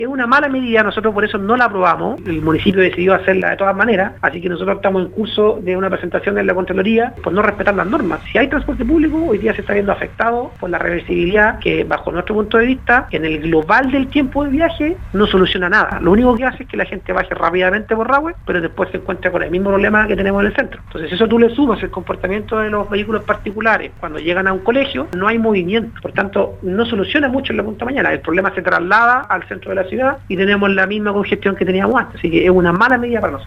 Es una mala medida, nosotros por eso no la aprobamos, el municipio decidió hacerla de todas maneras, así que nosotros estamos en curso de una presentación en la Contraloría por no respetar las normas. Si hay transporte público, hoy día se está viendo afectado por la reversibilidad que, bajo nuestro punto de vista, en el global del tiempo de viaje, no soluciona nada. Lo único que hace es que la gente baje rápidamente por Rahue, pero después se encuentra con el mismo problema que tenemos en el centro. Entonces, eso tú le sumas el comportamiento de los vehículos particulares cuando llegan a un colegio, no hay movimiento. Por tanto, no soluciona mucho en la punta mañana. El problema se traslada al centro de la ciudad y tenemos la misma congestión que teníamos antes. Así que es una mala medida para nosotros.